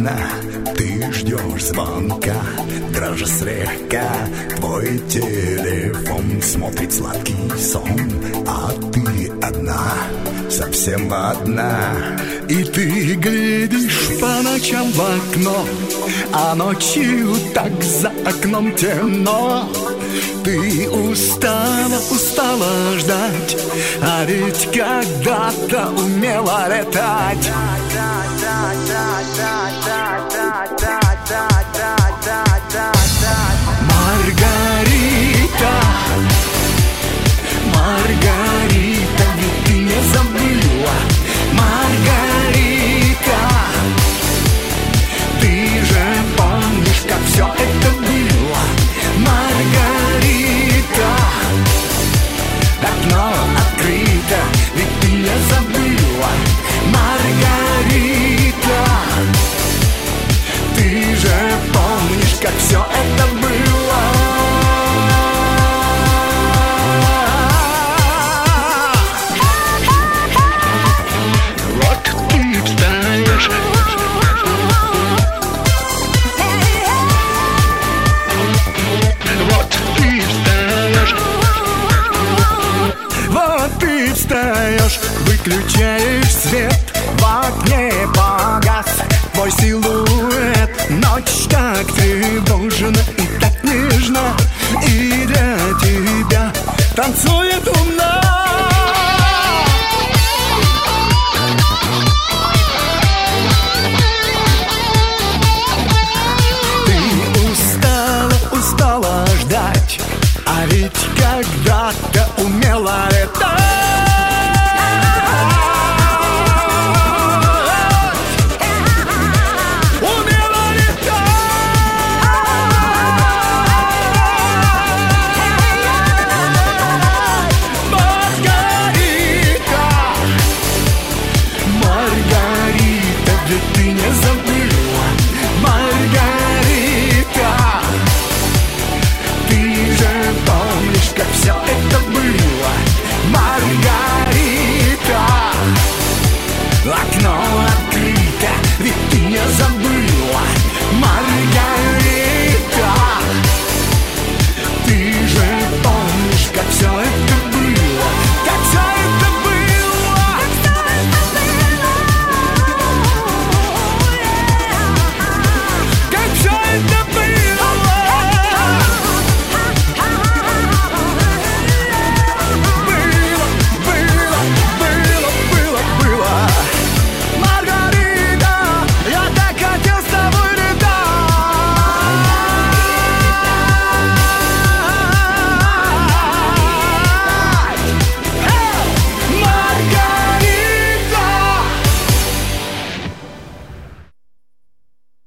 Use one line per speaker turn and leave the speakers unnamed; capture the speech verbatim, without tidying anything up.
одна, ты ждешь звонка, дрожа слегка, твой телефон смотрит сладкий сон, а ты одна, совсем одна. И ты глядишь по ночам в окно, а ночью так за окном темно. Ты устала, устала ждать, а ведь когда-то умела летать. Маргарита, Маргарита, ведь ты не забыла. Маргарита, ты же помнишь, как все это было. Маргарита, окно открыто, ведь ты не забыла. Маргарита, ты же помнишь, как все это было. Вот ты встаешь, вот ты встаешь, вот ты встаешь, выключаешь свет, в окне погас твой силуэт. Ночь так тревожна и так нежна, и для тебя танцует луна. Ты устала, устала ждать, а ведь когда-то